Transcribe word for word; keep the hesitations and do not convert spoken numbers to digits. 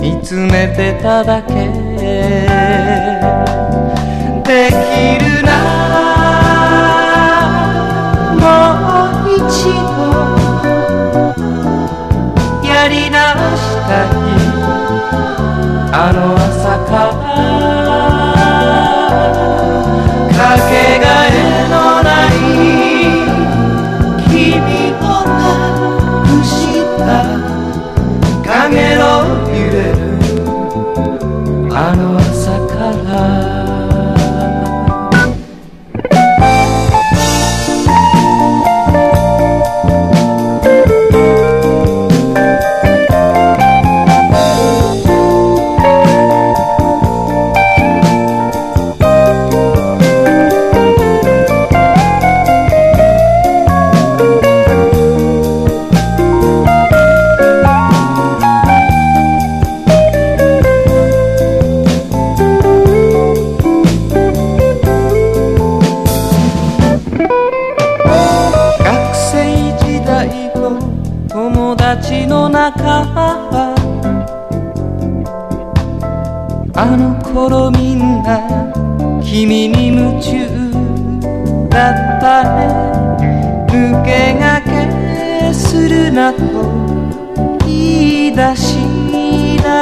見つめてただけできるなもう一度やり直したいあの朝からかけがえのない君をなくした影の揺れるあの朝から友達の中あの頃みんな君に夢中だったね抜け駆けするなと言い出し